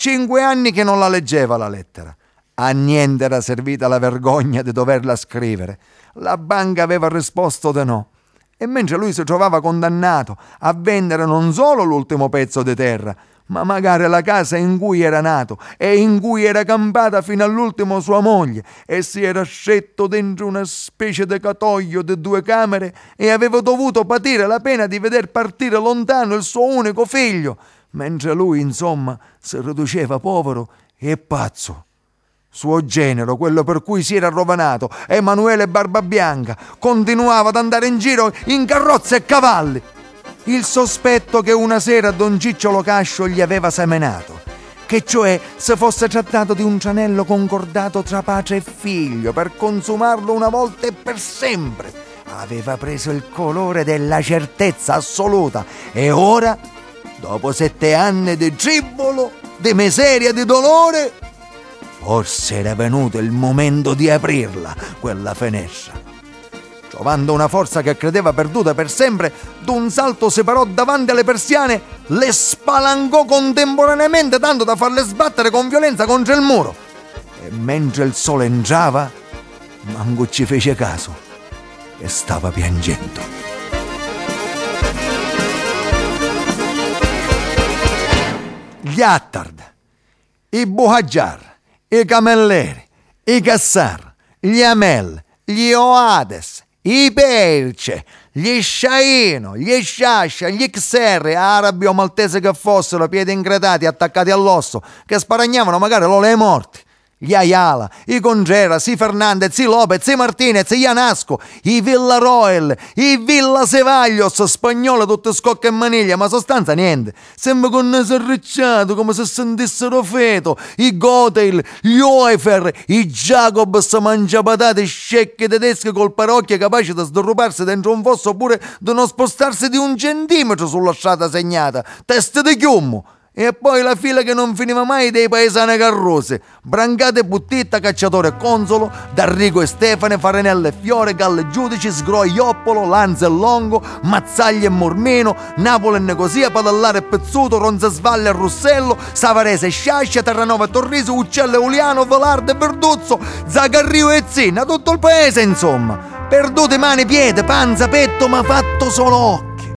5 anni che non la leggeva la lettera. A niente era servita la vergogna di doverla scrivere. La banca aveva risposto di no. E mentre lui si trovava condannato a vendere non solo l'ultimo pezzo di terra, ma magari la casa in cui era nato e in cui era campata fino all'ultimo sua moglie, e si era scetto dentro una specie di catoio di 2 camere e aveva dovuto patire la pena di veder partire lontano il suo unico figlio, mentre lui, insomma, si riduceva povero e pazzo. Suo genero, quello per cui si era rovanato, Emanuele Barbabianca, continuava ad andare in giro in carrozze e cavalli. Il sospetto che una sera Don Ciccio Locascio gli aveva semenato, che cioè se fosse trattato di un tranello concordato tra padre e figlio per consumarlo una volta e per sempre, aveva preso il colore della certezza assoluta. E ora, dopo 7 anni di tribolo, di miseria, di dolore, forse era venuto il momento di aprirla, quella finestra. Trovando una forza che credeva perduta per sempre, d'un salto si parò davanti alle persiane, le spalancò contemporaneamente tanto da farle sbattere con violenza contro il muro. E mentre il sole entrava, manco ci fece caso e stava piangendo. Gli Attard, i Buhajar, i Camelleri, i Cassar, gli Amel, gli Oades, i Perce, gli Sciaino, gli Sciascia, gli Xerri, arabi o maltese che fossero, piedi incretati attaccati all'osso, che sparagnavano magari l'ole morti. Gli Ayala, i Contreras, i Fernandez, i Lopez, i Martinez, gli Anasco, i Villaroel, i Villasevaglios, spagnole tutte scocche e maniglia, ma sostanza niente. Sembra con naso arricciato, come se sentissero feto. I Goteil, gli Oefer, i Jacobs mangiapatate scecchi tedeschi col parocchio capaci di sdorruparsi dentro un fosso oppure di non spostarsi di 1 centimetro sulla strada segnata. Teste di chiummo. E poi la fila che non finiva mai dei paesani carrose, Brancate e Buttitta, Cacciatore e Consolo, D'Arrigo e Stefane, Farinella e Fiore, Galle Giudici, Sgro e Ioppolo, Lanza e Longo, Mazzaglia e Mormino, Napoli e Nicosia, Padallare e Pezzuto, Ronzasvalle e Russello, Savarese e Sciascia, Terranova e Torriso, Uccello e Uliano, Velarde e Verduzzo, Zagarrio e Zinna, tutto il paese insomma. Perdute mani, piede, panza, petto, ma fatto solo occhio.